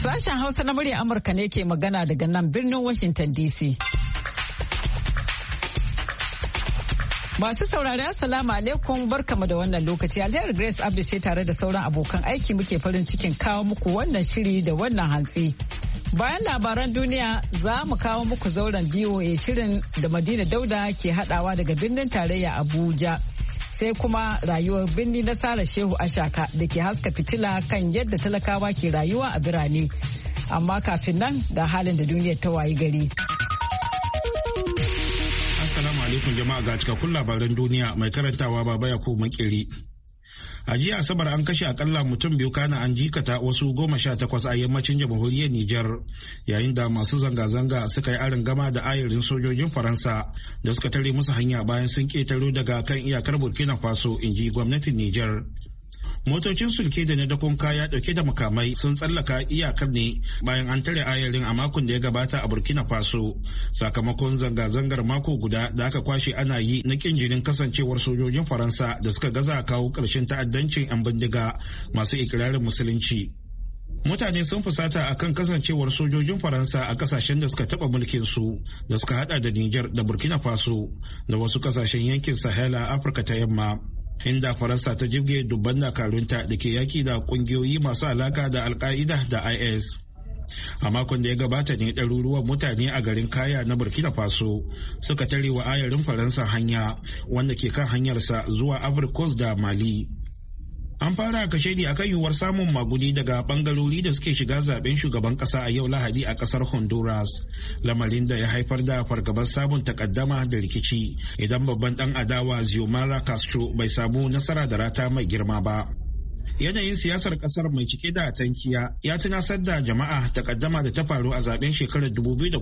Sashen Hausa na murya Amurka ne ke magana daga nan birnin Washington DC. Masu saurari assalamu alaikum barkamu da wannan lokaci. Alheri Grace Abdi ce tare da sauran abokan aiki muke farin cikin kawo muku wannan shiri da wannan hantsi. Bayan labaran duniya za mu kawo muku zauren BOA shirin da Madina Dauda ke hadawa daga birnin tarayya Abuja. Sai kuma rayuwar birni na Sara Shehu Ashaka da ke haska fitila kan yadda talakawa ke rayuwa a birane. Amma kafin nan ga halin da duniyar ta wayi gari. Assalamu alaikum jama'a, ga cikakkun labaran duniya mai karantawa Baba Yakubu Makeri. A jiya Asabar an kashe akalla mutum 2 kana an jikata wasu 18 a yammacin jamhuriyar Nijar yayin da masu zanga-zanga suka yi aron gama da ayarin sojojin Faransa da suka tare musu hanya bayan sun ketaro daga kan iyakar Burkina Faso, inji gwamnatin Nijar. Motocin sulke da na dakon kaya dauke da makamai sun tsallaka iyakar ne bayan an tare ayarin a makon da ya gabata a Burkina Faso sakamakon zanga-zangar mako guda da aka kwashe ana yi na kin jinin kasancewar sojojin Faransa da suka gaza kawo ƙarshen ta'addancin 'yan bindiga masu ikirarin musulunci. Mutane sun fusata akan kasancewar sojojin Faransa a kasashen da suka taba mulkin su da suka hada da Niger da Burkina Faso da wasu kasashen yankin Sahel a Afirka ta Yamma. Inda Faransa ta jibge dubban dakarunta da ke yaki da kungiyoyi masu alaka da Al-Qaida da IS. A makon da ya gabata ne ɗaruruwan mutane a garin Kaya na Burkina Faso suka tare wa ayarin Faransa hanya wanda ke kan hanyarsa zuwa Ivory Coast da Mali. An fara kashedi akan yiwuwar samun magudi daga bangarori da suke shiga zaben shugaban kasa a yau Lahadi a kasar Honduras, lamarin da ya haifar da fargabar samun takaddama da rikici idan babban dan adawa Xiomara Castro bai samu nasara da rata mai girma ba. Yanayin siyasar kasar mai cike da tankiya ya tunasar da jama'a takaddama da ta faru a zaben shekarar 2017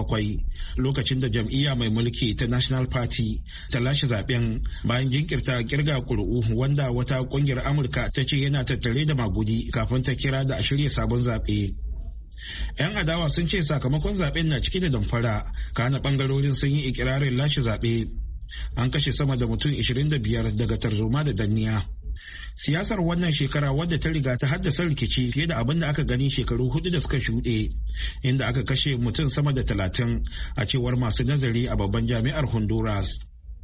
lokacin da jam'iyya mai mulki ta National Party ta lashe zaben bayan jinkirta kirga kuri'u wanda wata kungiyar Amurka ta ce yana tattare da magudi kafin ta kira da a shirya sabon zaɓe. 'Yan adawa sun ce sakamakon zaben na cike da damfara, kana bangarorin sun yi ikirarin lashe zaɓe. An kashe sama da mutum 25 daga tarzoma da danniya. Siyasar wannan shekara wadda ta riga ta haddasa rikici fiye da abin da aka gani shekaru 4 da suka shuɗe, inda aka kashe mutum sama da 30 a cewar masu nazari a babban jami'ar Honduras.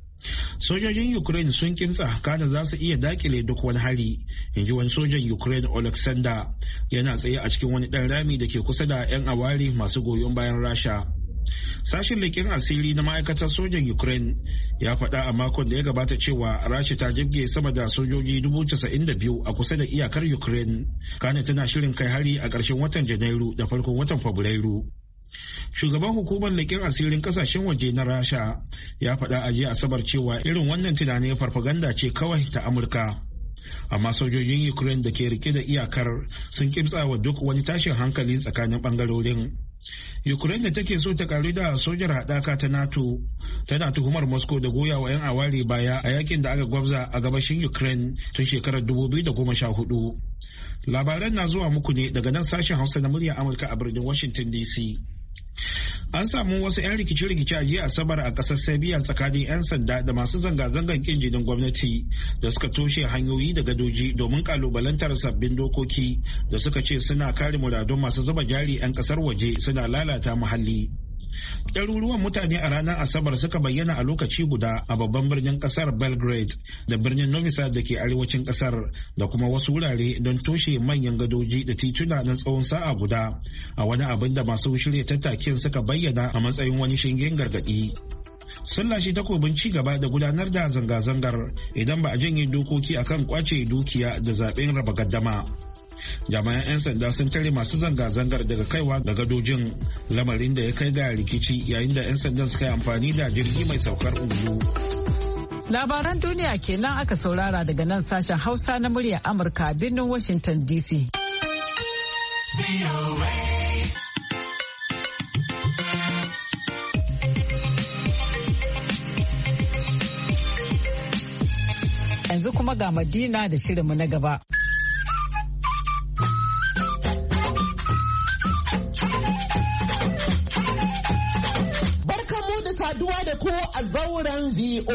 Sojojin Ukraine sun kimtsa kana za su iya dakile duk wani hari, inji wani sojan Ukraine Oleksandr yana tsaye a cikin wani ɗan rami da ke kusa da 'yan awari masu goyon bayan Rasha. Sashen leƙen asiri na ma'aikatar sojan Ukraine ya faɗa a makon da ya gabata cewa Rasha ta jibge sama da sojoji 92,000 a kusa da iyakar Ukraine, kana tana shirin kai hari a ƙarshen watan Janairu da farkon watan Fabrairu. Shugaban hukumar leƙen asirin ƙasashen waje na Rasha ya faɗa a jiya Asabar cewa irin wannan tunanin farfaganda ce kawai ta Amurka. Amma sojojin Ukraine da ke rike da iyakar sun kimtsa wa duk wani tashin hankali tsakanin ɓangarorin. Ukraine da take so ta karu da sojar haɗaka ta NATO tana tuhumar Moscow da goya wa 'yan aware baya a yakin da aka gwabza a gabashin Ukraine tun shekarar 2014. Labaran na zuwa muku ne daga nan sashen Hausa na muryar Amurka a birnin Washington DC. An samu wasu 'yan rikice-rikice a jiya Asabar a ƙasar Serbia tsakanin 'yan sanda da masu zanga-zangar ƙin jinin gwamnati da suka toshe hanyoyi da gadoji domin kalubalantar sabbin dokoki da suka ce suna kare muradun masu zuba jari 'yan ƙasar waje suna lalata muhalli. Ɗaruruwan mutane a ranar Asabar suka bayyana a lokaci guda a babban birnin ƙasar Belgrade da birnin Novi Sad da ke arewacin ƙasar da kuma wasu wurare don toshe manyan gadoji da tituna na tsawon sa'a guda a wani abin da masu shirya tattakin suka bayyana a matsayin wani shingen gargaɗi. Sun lashe takobin ci gaba da gudanar da zanga-zangar idan ba a janye dokoki akan kwace dukiya da zaben raba gaddama. Jami'an 'yan sanda sun tare masu zanga-zangar daga kaiwa ga gadojin, lamarin da ya kai ga rikici yayin da 'yan sandan suka yi amfani da jirgi mai saukar ungulu. Labaran duniya kenan aka saurara daga nan sashen Hausa na muryar Amurka a birnin Washington DC. Yanzu kuma ga Madina da shirinmu na gaba. ku a zauren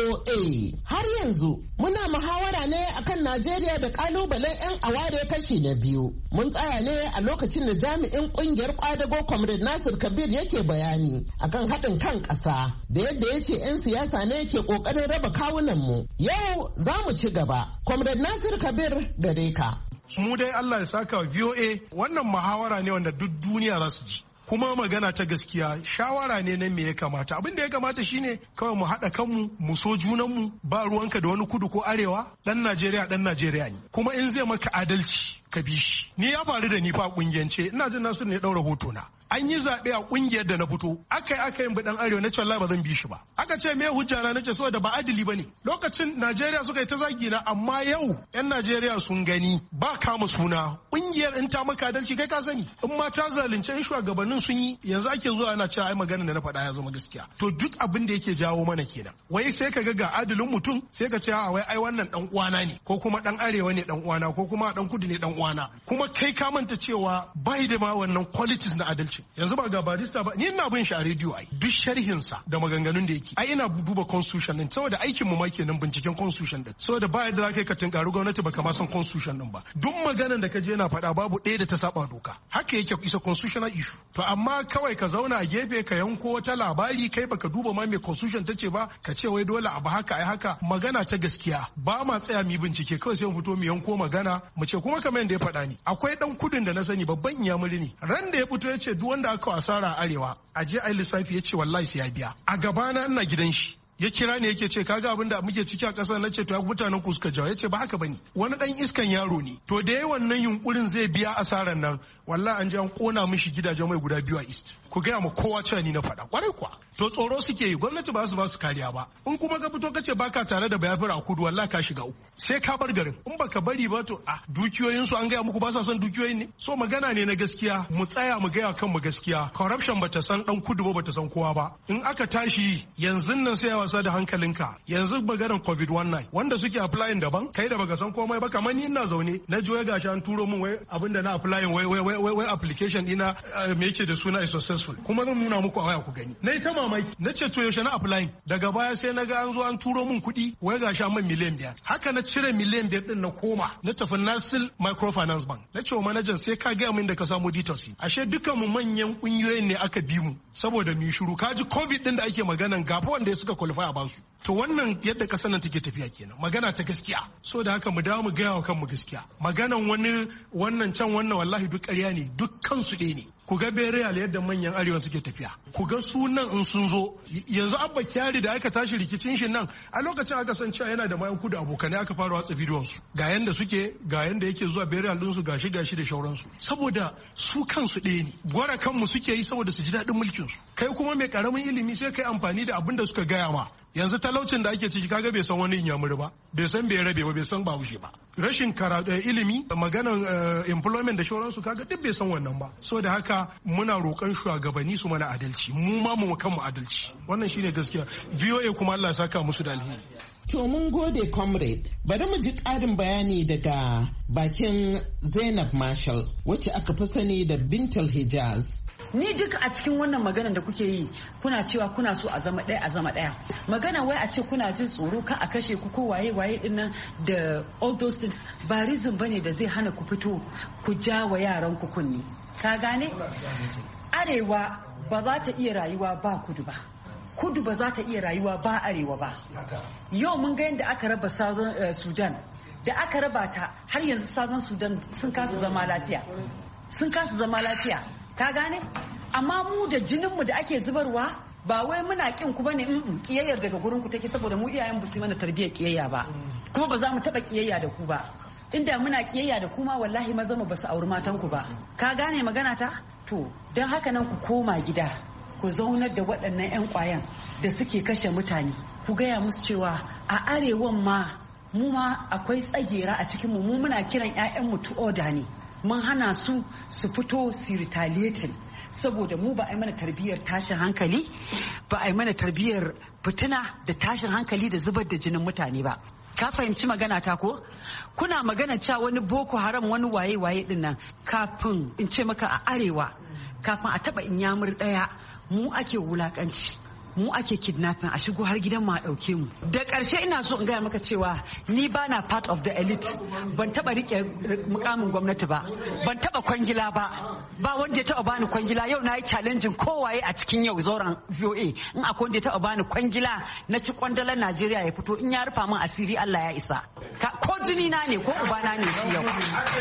VOA. Har yanzu muna muhawara ne akan Najeriya da kalubalen 'yan aware kashi na biyu. Mun tsaya ne a lokacin da jami'in kungiyar kwadago Comrade Nasir Kabir yake bayani akan haɗin kan ƙasa da yadda ya ce 'yan siyasa ne ke ƙoƙarin raba kawunan mu. Yau za mu ci gaba. Comrade Nasir Kabir gare ka. Mu dai Allah ya saka wa VOA wannan muhawara ne wanda duk duniya za su ji. Kuma magana ta gaskiya shawara ne na me ya kamata. Abin da ya kamata shine kawai mu haɗa kanmu mu so junanmu ba ruwanka da wani kudu ko arewa ɗan Najeriya ne. Kuma in zai maka adalci ka bi shi. Ni ya faru da ni fa kungiyance ina jin nasu ne ya ɗaura hoto na. An yi zaɓe a ƙungiyar da na fito aka yin ɗan arewa na ce wallahi ba zan bi shi ba. Aka ce me hujja na ce saboda ba adili ba ne. Lokacin Najeriya suka yi ta zagi na amma yau 'yan Najeriya sun gani ba kama suna ƙungiyar in ta maka adalci kai ka sani in ma ta zalunce in shugabannin sun yi yanzu ake zuwa ana cewa ai magana da na faɗa ya zama gaskiya. To duk abin da yake jawo mana kenan. Wai sai ka ga adilin mutum sai ka ce a wai ai wannan ɗan uwana ne ko kuma ɗan arewa ne ɗan uwana ko kuma ɗan kudu ne ɗan uwana kuma kai ka manta cewa bai da ma wannan qualities na adalci. Yanzu ba ga barista ba ni ina bin shi a rediyo ai duk sharhinsa da maganganun da yake ai ina duba constitution din saboda aikin mu ma kenan binciken constitution din saboda ba yadda zaka ka tunkari gwamnati baka ma san constitution din ba duk maganar da ka je yana faɗa babu ɗaya da ta saba doka haka yake isa constitutional issue to amma kawai ka zauna a gefe ka yanko wata labari kai baka duba ma me constitution tace ba ka ce wai dole abu haka ai haka magana ta gaskiya ba ma tsaya mu bincike kawai sai mu fito mu yanko magana mu ce kuma kamar yadda ya faɗa ni akwai dan kudin da na sani babban iyamuri ne ran da ya fito ya ce duk wanda aka asara a arewa a je ai lissafi ya ce wallahi sai ya biya a gabana ina gidan shi ya kira ne yake ce kaga abin da muke ciki a ƙasar na ce to ya mutanen ku suka jawo ya ce ba haka bane wani dan iskan yaro ne to da yayi wannan yunkurin zai biya asaran nan wallahi an je an kona mishi gidajen mai guda biyu a east ku gaya ma kowa cewa ni na faɗa kwarai kuwa to tsoro suke yi gwamnati ba su kariya ba in kuma ka fito kace baka tare da bayafira a kudu wallahi ka shiga uku sai ka bar garin in baka bari ba to a dukiyoyin su an gaya muku ba sa son dukiyoyin ne so magana ne na gaskiya mu tsaya mu gaya kanmu gaskiya corruption bata san dan kudu ba bata san kowa ba in aka tashi yanzu nan sai wasa da hankalinka yanzu maganar covid-19 wanda suke applying daban kai da baka san komai ba kamar ni ina zaune na joye gashi an turo min wai abinda na applying wai application dina me yake da suna is successful kuma zan nuna muku a waya ku gani na ta mamaki na ce to yaushe na applying daga baya sai na ga an zo an turo min kuɗi wai gashi an min miliyan 5 haka na cire miliyan 5 din na koma na tafi Nasil Microfinance Bank na ce wa manajan sai ka gaya min da ka samu details ashe dukkan mu manyan kungiyoyin ne aka bi mu saboda mu shiru kaji covid din da ake maganan gafa wanda suka qualify a basu to wannan yadda kasar nan take tafiya kenan magana ta gaskiya so da haka mu dawo mu gaya wa kanmu gaskiya maganan wani wannan can wannan wallahi duk ƙarya ne dukkan su ɗaya ne ku ga Bereal yadda manyan arewa suke tafiya ku ga sunan in sun zo yanzu Abba Kyari da aka tashi rikicin shi nan a lokacin aka san cewa yana da mayan kudu abokanai aka fara watsa bidiyon su ga yanda suke ga yanda yake zuwa Bereal din su gashi da shauransu saboda su kansu ɗaya ne gwara kanmu suke yi saboda su ji daɗin mulkin su kai kuma mai karamin ilimi sai kai amfani da abin da suka gaya ma yanzu talaucin da ake ciki kaga bai san wani inyamuri ba bai san bai rabe ba bai san bahaushe ba rashin karatu ilimi maganar employment da shauransu kaga duk bai san wannan ba so da haka muna roƙon shugabanni su mana adalci mu ma mu kanmu adalci wannan shine gaskiya VOA kuma Allah ya saka musu da alheri. To mun gode comrade bari mu ji ƙarin bayani daga bakin Zainab Marshall wacce aka fi sani da Bintal Hijaz. Ni duka a cikin wannan maganar da kuke yi kuna cewa kuna so a zama ɗaya magana wai a ce kuna jin tsoro ka a kashe ku ko waye din nan da all those things ba reason bane da zai hana ku fito ku ja wa yaran ku kunni ka gane arewa ba za ta iya rayuwa ba kudu ba za ta iya rayuwa ba arewa ba yau mun ga yadda aka raba Southern Sudan da aka raba ta har yanzu Southern Sudan sun kasa zama lafiya ka gane amma mu da jininmu da ake zubarwa ba wai muna kin ku bane kiyayyar daga gurin ku take saboda mu iyayen ba su mana tarbiyyar kiyayya ba kuma ba za mu taba kiyayya da ku ba inda muna kiyayya da ku ma wallahi maza mu ba su auri matan ku ba ka gane magana ta to dan haka nan ku koma gida ku zaunar da waɗannan 'yan ƙwayan da suke kashe mutane ku gaya musu cewa a arewan ma mu ma akwai tsagera a cikin mu muna kiran 'ya'yanmu to order ne mun hana su fito su retaliating saboda mu ba a yi mana tarbiyyar tashin hankali ba a yi mana tarbiyyar fitina da tashin hankali da zubar da jinin mutane ba ka fahimci magana ta ko kuna magana cewa wani boko haram wani waye din nan kafin in ce maka a arewa kafin a taba inyamur daya mu ake wulakanci mu ake kidnapping a shigo har gidan mu a dauke mu. Da ƙarshe ina so in gaya maka cewa ni bana part of the elite, ban taba rike mukamin gwamnati ba, ban taba kwangila ba wanda ya taba bani kwangila. Yau na yi challenging kowaye a cikin yau zauren VOA in akwai wanda ya taba bani kwangila na ci kwandalar Najeriya ya fito, in ya rufa min asiri Allah ya isa. Ko jini na ne ko ubana ne shi yau.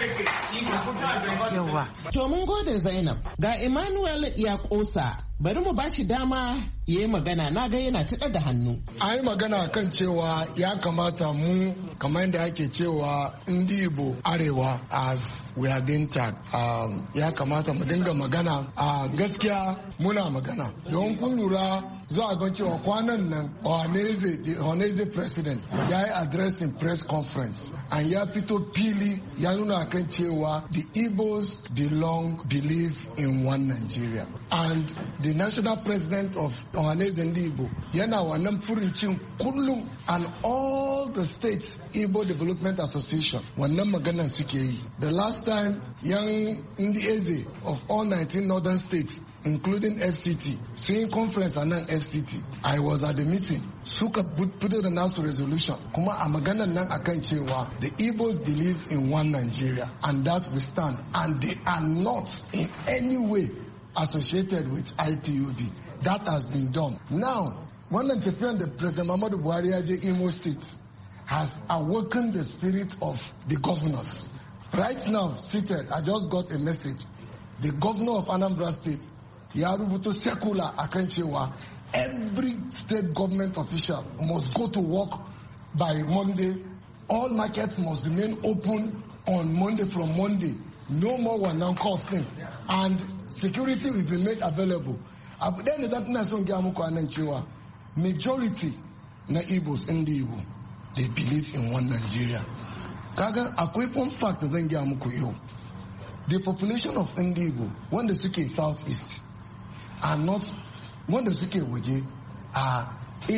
To mun gode Zainab. Ga Emmanuel ya kosa. Bari mu bashi dama ya yi magana, na ga yana ta ɗaga hannu. An yi magana kan cewa ya kamata mu kamar yadda ake cewa ndi Igbo arewa as we are being tagged. Ya kamata mu dinga magana a gaskiya muna magana. Don kun lura za a gan cewa kwanan nan Ohanaeze president ya yi addressing press conference and ya fito fili ya nuna kan cewa the Igbos believe in one Nigeria. And the national president of Ohanaeze Ndigbo yana wannan furincin kullum, and all the states Igbo Development Association wannan maganan suke yi. The last time young Ndi of all 19 northern states including FCT, seeing conference and then FCT, I was at the meeting. Suka put the national resolution. Kuma a maganan nan akan cewa the Igbos believe in one Nigeria, and that we stand. And they are not in any way associated with IPOB. That has been done. Now, one entrepreneur, the President Muhammadu Buhari Aje Imo State, has awakened the spirit of the governors. Right now, seated, I just got a message. The governor of Anambra State, ya rubuto circular akan cewa every state government official must go to work by Monday. All markets must remain open on Monday from Monday. No more one call thing. And security will be made available. Then that nation gamuko ananchiwa. Majority na Igbos in the Igbo, they believe in one Nigeria. Kaga akwai one fact that zan gamuko yo. The population of Ndigbo, when the Suke Southeast, are not, when the Suke Waje, are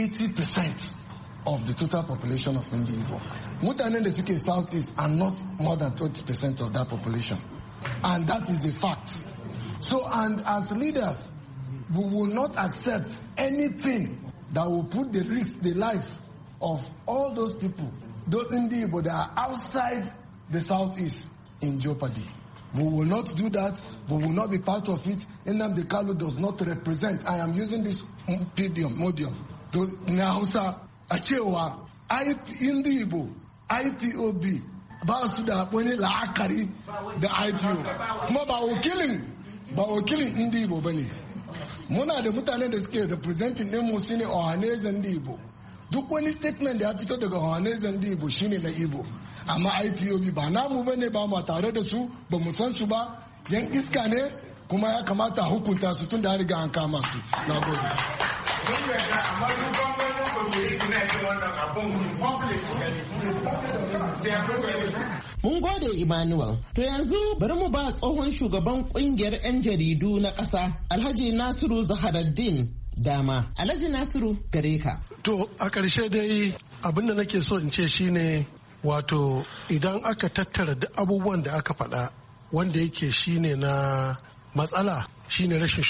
80% of the total population of Ndigbo. Mutanen the Suke Southeast are not more than 20% of that population. And that is a fact. So, and as leaders, we will not accept anything that will put the life of all those people, those Ndigbo that are outside the Southeast, in jeopardy. We will not do that. We will not be part of it. Nnamdi Kanu does not represent. I am using this modium. Hausa achewa Ndigbo IPOB ba su da wani la'akari da IPO. Kuma ba wakilin Ndigbo bane. Muna da mutanen da suke representing din mu shine Ohanaeze Ndigbo. Duk wani statement da ya fito daga Ohanaeze Ndigbo shine na Igbo. Amma IPOB ba namu bane, ba mu tare da su, ba mu san su ba, yan iska ne, kuma ya kamata hukunta su tun da riga an kama su. Nagode. Mun gode Emmanuel. To yanzu bari mu ba tsohon shugaban kungiyar 'yan jaridu na ƙasa Alhaji Nasiru Zaharaddin dama. Alhaji Nasiru gare ka. To a ƙarshe dai abin da nake so in ce shine wato idan aka tattara duk abubuwan da aka faɗa wanda yake shine na matsala shine rashin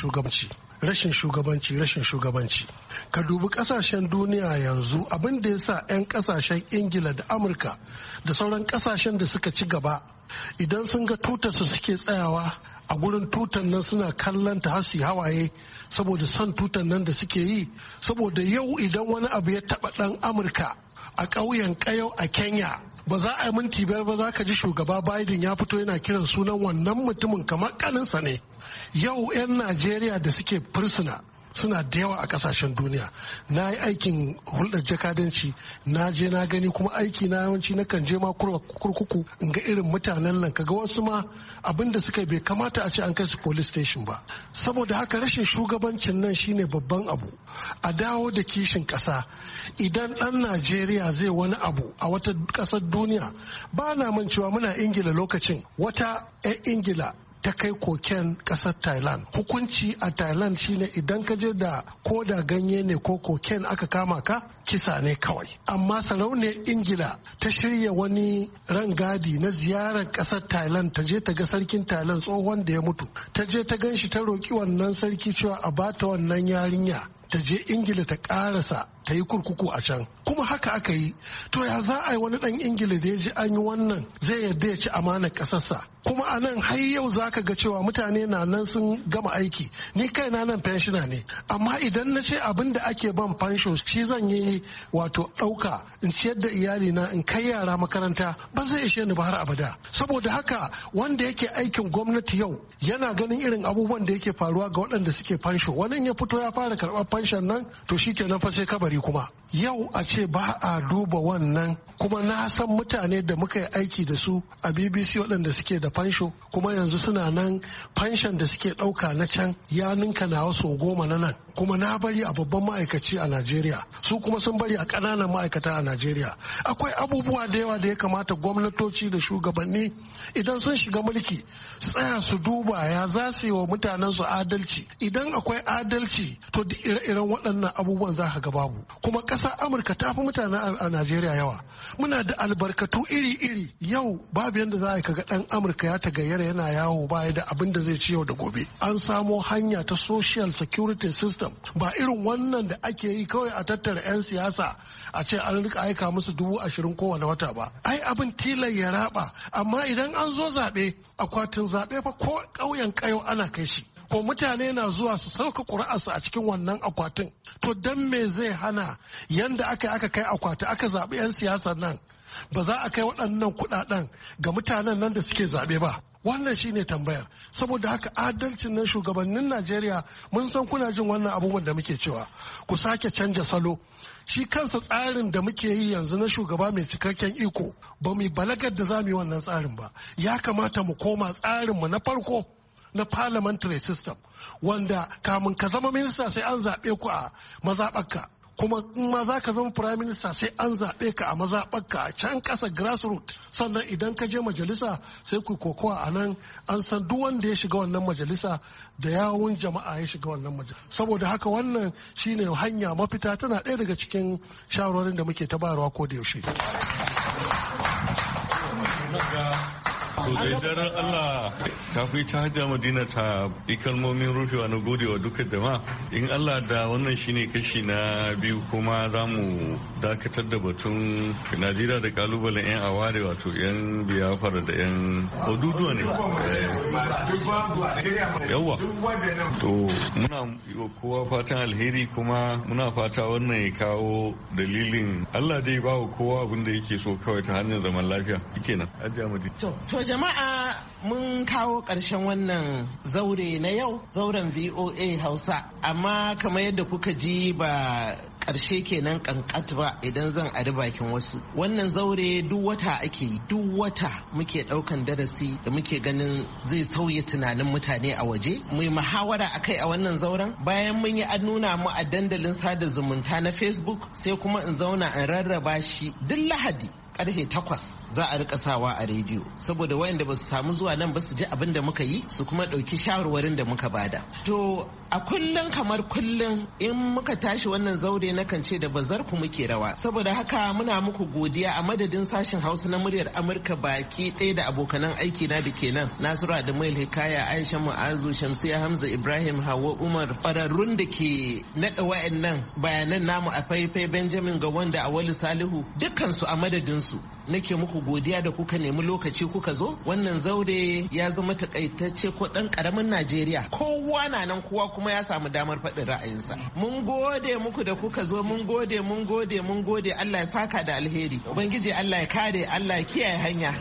shugabanci. Ka dubi kasashen duniya yanzu abin da ya sa 'yan kasashen Ingila da Amurka da sauran kasashen da suka ci gaba idan sun ga tutarsu suke tsayawa a gurin tutan nan suna kallon ta hasi hawaye saboda son tutan nan da suke yi, saboda yau idan wani abu ya taba dan Amurka a ƙauyen Kayau a Kenya ba za a yi minti biyar ba za ka ji shugaba Biden ya fito yana kiran sunan wannan mutumin kamar kaninsa ne. Yau 'yan Najeriya da suke fursuna suna da yawa a kasashen duniya. Na yi aikin hulɗar jakadanci, na je na gani, kuma aiki na yawanci na kan je ma kurkuku in ga irin mutanen nan, kaga wasu ma abin da suka bai kamata a ce an kai su police station ba. Saboda haka rashin shugabancin nan shine babban abu. A dawo da kishin ƙasa. Idan ɗan Najeriya zai wani abu a wata ƙasar duniya, ba na mancewa muna Ingila lokacin, wata 'yan Ingila ta kai koken kasar Thailand. Hukunci a Thailand shine idan ka je da ko da ganye ne ko koken aka kama ka, kisa ne kawai. Amma sarauniyar Ingila ta shirya wani rangadi na ziyarar kasar Thailand, ta je ta ga sarkin Thailand tsohon da ya mutu. Ta je ta gan shi, ta roki wannan sarki cewa a bata wannan yarinya ta je Ingila ta karasa ta yi kurkuku a can, kuma haka aka yi. To ya za a yi wani dan Ingila da ya ji an yi wannan zai yarda ya ci amanar ƙasarsa? Kuma a nan har yau za ka ga cewa mutane na nan sun gama aiki. Ni kaina nan fenshina ne, amma idan na ce abin da ake ban fansho shi zan yi wato ɗauka in ciyar da iyalina in kai yara makaranta, ba zai ishe ni ba har abada. Saboda haka wanda yake aikin gwamnati yau yana ganin irin abubuwan da yake faruwa ga waɗanda suke fansho, wani ya fito ya fara karɓar fanshon nan to shi kenan fa sai kabari. Kuma yau a ce ba a duba wannan, kuma na san mutane da muka yi aiki da su a BBC waɗanda suke da fansho, kuma yanzu suna nan fanshon da suke ɗauka na can ya ninka na wasu 10 na nan, kuma na bari a babban ma'aikaci a Najeriya, su kuma sun bari a ƙananan ma'aikata a Najeriya. Akwai abubuwa da yawa da ya kamata gwamnatoci da shugabanni idan sun shiga mulki tsaya su duba ya za su yi wa mutanen su adalci. Idan akwai adalci to ire-iren waɗannan abubuwan za ka ga babu. Kuma ƙasar Amurka ta fi mutane a Najeriya yawa. Muna da albarkatu iri-iri. Yau babu yadda za a ga ɗan Amurka ya tagayyara yana yawo baya da abin da zai ci yau da gobe. An samo hanya ta social security system, ba irin wannan da ake yi kawai a tattara 'yan siyasa a ce an rika aika musu 20,000 kowane wata ba. Ai abin tilai ya raba, amma idan an zo zaɓe, akwatin zaɓe fa ko ƙauyen ƙayo ana kai shi. Ko mutane na zuwa su sauka ƙuri'arsu a cikin wannan akwatin. To don me zai hana yanda aka kai akwati aka zaɓi 'yan siyasar nan, ba za a kai waɗannan kuɗaɗen ga mutanen nan da suke zaɓe ba? Wannan shine tambayar. Saboda haka adalcin nan shugabannin Najeriya mun san kuna jin wannan abubuwan da muke cewa ku sake canja salo. Shi kansa tsarin da muke yi yanzu na shugaba mai cikakken iko ba mu balagar da za mu yi wannan tsarin ba. Ya kamata mu koma tsarinmu na farko na parliamentary system, wanda kamun ka zama minista sai an zaɓe ku a mazaɓarka, kuma in ma za ka zama prime minister sai an zaɓe ka a mazaɓarka a can ƙasa grassroots. Sannan idan ka je majalisa sai ku kokowa a nan, an san duk wanda ya shiga wannan majalisa da yawun jama'a ya shiga wannan majalisa. Saboda haka wannan shine hanya mafita, tana ɗaya daga cikin shawarorin da muke ta bayarwa ko da yaushe. To da idan Allah kafin ta hajja Madina ta yi kalmomin rufewa na godewa duka jama'a, in Allah da wannan shine kashi na biyu, kuma za mu dakatar da batun Najeriya da kalubalen 'yan aware, wato 'yan biyafara da 'yan oduduwa ne. Yawwa. To muna yi wa kowa fatan alheri, kuma muna fata wannan ya kawo dalilin Allah dai ba wa kowa abin da yake so kawai ta hanyar zaman lafiya. Kenan hajja Madina. To jama'a, mun kawo ƙarshen wannan zaure na yau, zauren VOA Hausa, amma kamar yadda kuka ji ba ƙarshe kenan kankat ba idan zan ari bakin wasu. Wannan zaure duk wata ake yi, duk wata muke ɗaukan darasi da muke ganin zai sauya tunanin mutane a waje. Mu yi muhawara akai a wannan zauren. Bayan mun yi an nuna mu a dandalin sada zumunta na Facebook, sai kuma in zauna in rarraba shi duk Lahadi karfe 8 za a rika sawa a rediyo, saboda wayanda ba su samu zuwa nan ba su ji abin da muka yi, su kuma ɗauki shawarwarin da muka bada. To a kullum kamar kullum in muka tashi wannan zaure na kan ce da bazar ku muke rawa, saboda haka muna muku godiya a madadin sashen Hausa na muryar Amurka baki ɗaya da abokanan aiki na da ke nan, Nasiru Adamuel Hikaya, Aisha Mu'azu, Shamsiya Hamza Ibrahim, Hauwa Umar, ƙwararrun da ke naɗa wayannan bayanan namu a faifai, Benjamin Gawon da Awali Salihu, dukkansu a madadinsu nake muku godiya da kuka nemi lokaci kuka zo. Wannan zaure ya zama takaitacce ko ɗan ƙaramin Najeriya, kowa na nan, kowa kuma ya samu damar faɗin ra'ayinsa. Mun gode muku da kuka zo, mun gode, mun gode, mun gode. Allah ya saka da alheri, Ubangiji Allah ya kare, Allah ya kiyaye hanya.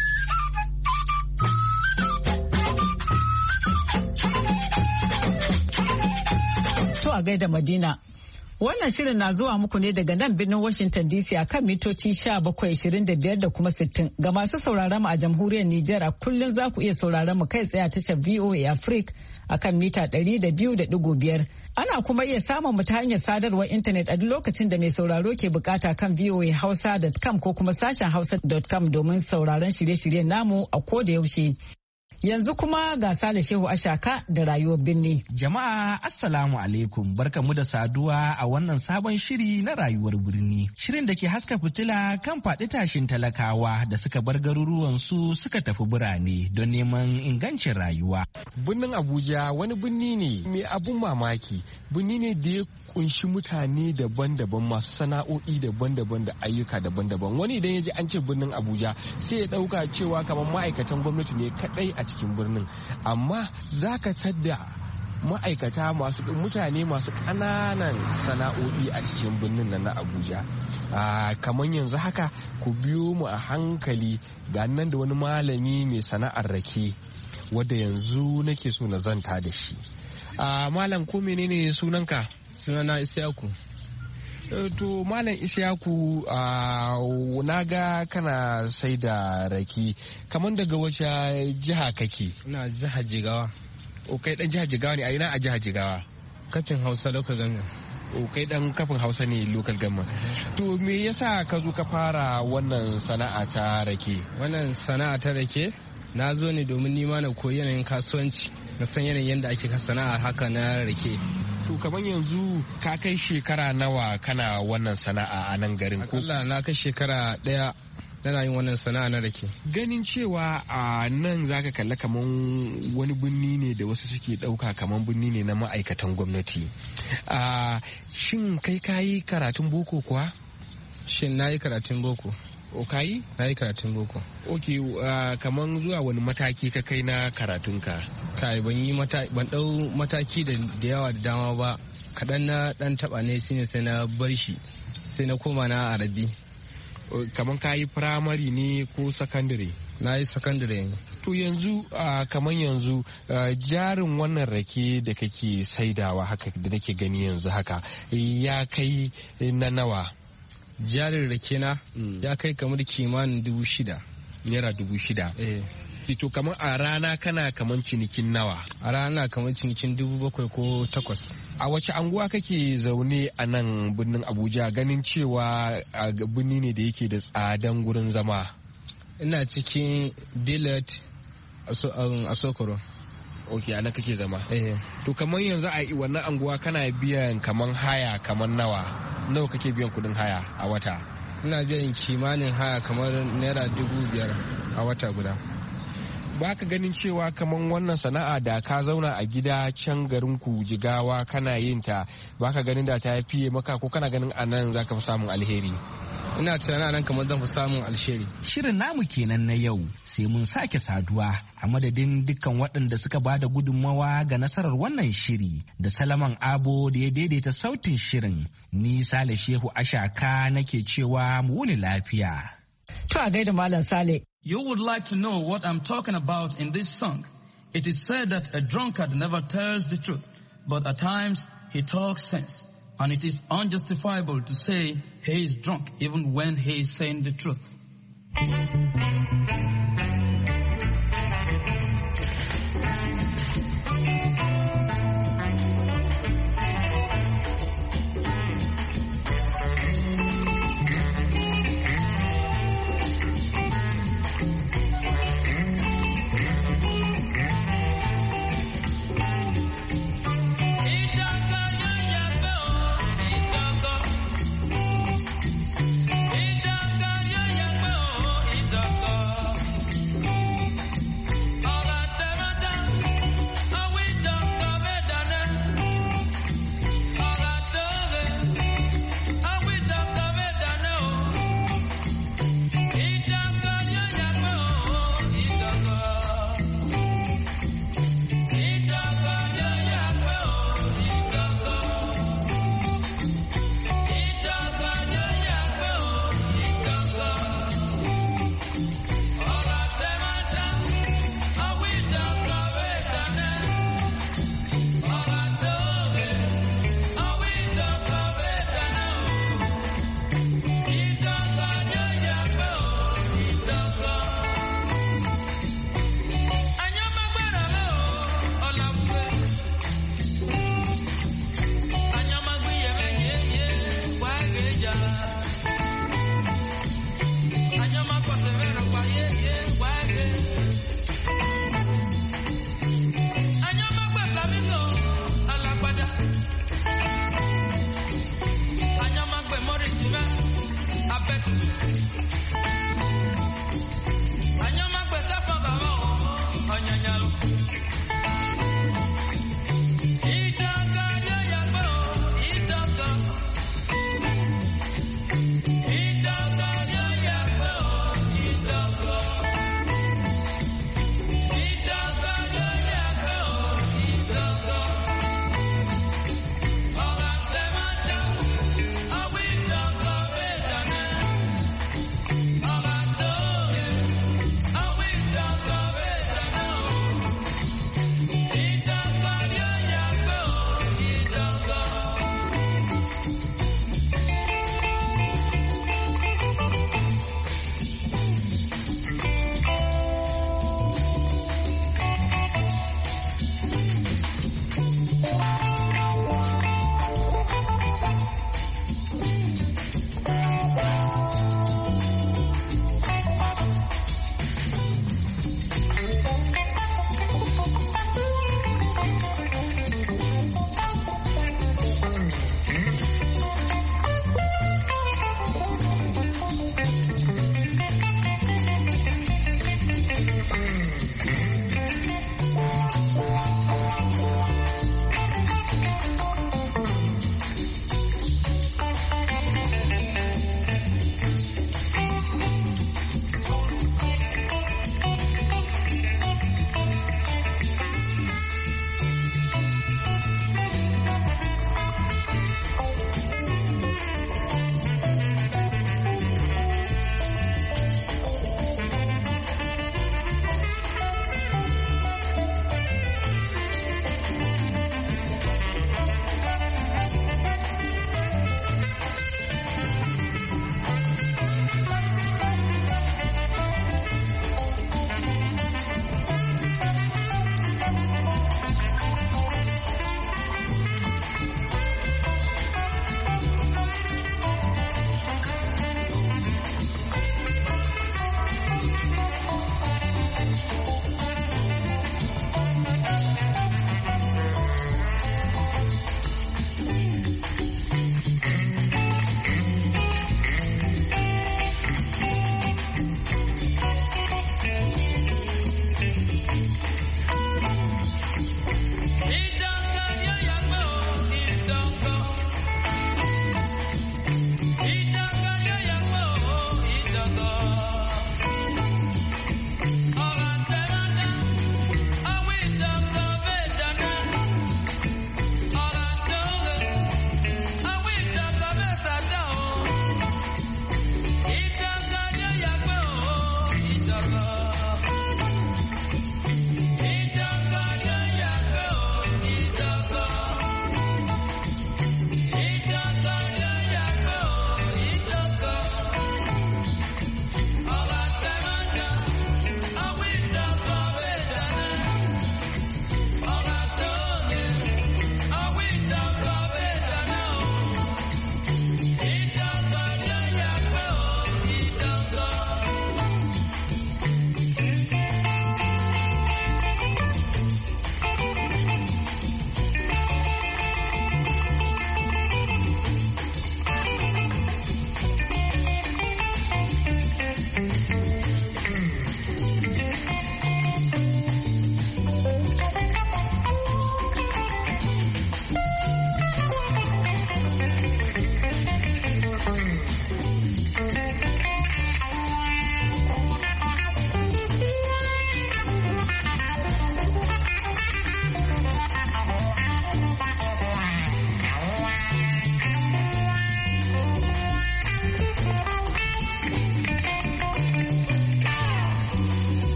To a gaida Madina. Wannan shirin na zuwa muku ne daga nan birnin Washington DC a kan mitoci 1725 da kuma 60. Ga masu sauraron mu a jamhuriyar Nijar a kullum za ku iya sauraron mu kai tsaye a tashar VOA Africa a kan mita 200.5. Ana kuma iya samun mu ta hanyar sadarwar intanet a duk lokacin da mai sauraro ke bukata kan voahausa.com ko kuma sashen hausa.com domin sauraron shirye-shiryen namu a koda yaushe. Yanzu kuma ga Sale Shehu Ashaka da rayuwar birni. Jama'a Assalamu alaikum, barkamu da saduwa a wannan sabon shiri na rayuwar birni. Shirin da ke haska fitila kan faɗi tashin talakawa da suka bar garuruwansu suka tafi birane don neman ingancin rayuwa. Birnin Abuja wani birni ne mai abun mamaki, birni ne da ya kunshi mutane daban-daban masu sana'o'i daban-daban da ayyuka daban-daban. Wani idan ya ji an ce birnin Abuja sai ya dauka cewa kamar ma'aikatan gwamnati ne kadai a cikin birnin, amma za ka tadda ma'aikata mutane masu ƙananan sana'o'i a cikin birnin nan na Abuja. Kamar yanzu haka ku biyo mu a hankali ga nan da wani malami mai sana'ar rake wadda yanzu nake so na zanta da shi. Malam, ko menene sunanka? Sunana Isiyaku. To Malam Isiyaku, na ga kana sai da rake, kamar daga wace jiha kake? Ina jihar Jigawa. Kai dan jihar Jigawa ne? A ina a jihar Jigawa? Kafin Hausa local government. Kai dan kafin Hausa ne local government. To me yasa ka zo ka fara wannan sana'a ta rake? Wannan sana'a ta rake na zo ne domin nima na koyi yanayin kasuwanci, na san yanayin yadda ake sana'a haka na rake. To kamar yanzu ka kai shekara nawa kana wannan sana'a a nan garin? Akalla na kai shekara 1 tana yin wannan sana'a na rake. Ganin cewa a nan zaka kalla kaman wani birni ne da wasu suke dauka kaman birni ne na ma'aikatan gwamnati. Shin kai kayi karatun boko kuwa? Shin na yi karatun boko. O kayi? Na yi karatun boko. Ok, kaman zuwa wani mataki ka kai na karatunka? Kai ban dau mataki da yawa da dama ba. Kaɗan na ɗan taɓa ne shine sai na bar shi, sai na koma na Arabi. Kaman ka yi firamare ne ko sakandare? Na yi sakandare ne. To yanzu kaman yanzu jarin wannan rake da kake saidawa haka da nake gani yanzu haka ya kai na nawa? Jarin rake na ya kai kamar kimanin 6,000. Naira 6,000? To kamar a rana kana kamar cinikin nawa? A rana kamar cinikin 7,000 ko 8,000. A wace anguwa kake zaune a nan birnin Abuja, ganin cewa birni ne da yake da tsadan gurin zama? Ina cikin Billet a Sokoro. Ok, ana kake zama? To kamar yanzu a wannan anguwa kana biyan kamar haya kamar nawa kake biyan kudin haya a wata? Ina biyan kimanin haya kamar naira 5,000 a wata guda. Ba ka ganin cewa kamar wannan sana'a da ka zauna a gida can garin ku Jigawa kana yin ta, ba ka ganin da ta fiye maka, ko kana ganin a nan za ka fi samun alheri? Ina tunanin nan kamar zan fi samun alheri. Shirin namu kenan na yau, sai mun sake saduwa a madadin dukkan waɗanda suka ba da gudunmawa ga nasarar wannan shiri, da Salaman Abo da ya daidaita sautin shirin. Ni Sale Shehu Ashaka nake cewa mu wuni lafiya. To a gaida Malam Sale. You would like to know what I'm talking about in this song. It is said that a drunkard never tells the truth, but at times he talks sense. And it is unjustifiable to say he is drunk even when he is saying the truth.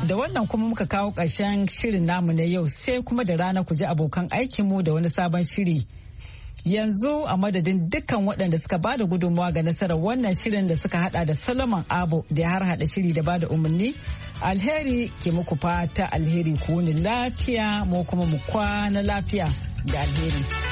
Da wannan kuma muka kawo ƙarshen shirin namu na yau sai kuma da rana ku ji abokan aikinmu da wani sabon shiri. Yanzu a madadin dukkan waɗanda suka ba da gudunmawa ga nasarar wannan shirin da suka hada da Solomon Abo da ya harhaɗa shiri da ba da umarni. Alheri ke muku fata alheri ku wuni lafiya mu kuma mu kwana lafiya da alheri.